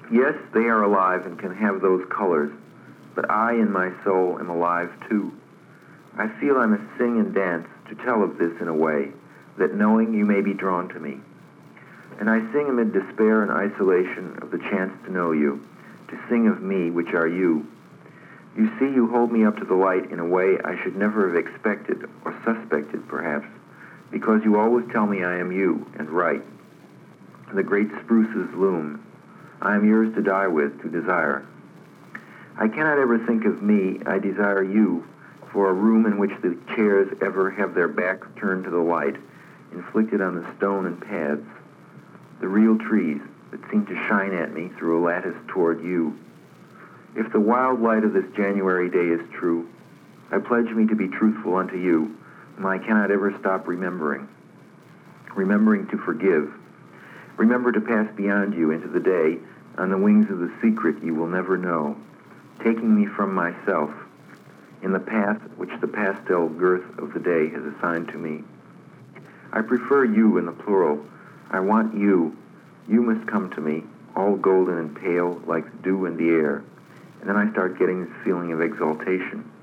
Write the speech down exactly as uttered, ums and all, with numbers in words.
Yes, they are alive and can have those colors, but I in my soul am alive too. I feel I must sing and dance to tell of this in a way, that knowing you may be drawn to me. And I sing amid despair and isolation of the chance to know you, to sing of me, which are you. You see, you hold me up to the light in a way I should never have expected, or suspected, perhaps, because you always tell me I am you, and right. The great spruces loom. I am yours to die with, to desire. I cannot ever think of me, I desire you, for a room in which the chairs ever have their backs turned to the light, inflicted on the stone and paths, the real trees that seem to shine at me through a lattice toward you. If the wild light of this January day is true, I pledge me to be truthful unto you, whom I cannot ever stop remembering. Remembering to forgive. Remember to pass beyond you into the day on the wings of the secret you will never know, taking me from myself in the path which the pastel girth of the day has assigned to me. I prefer you in the plural. I want you. You must come to me, all golden and pale like dew in the air. And then I start getting this feeling of exaltation.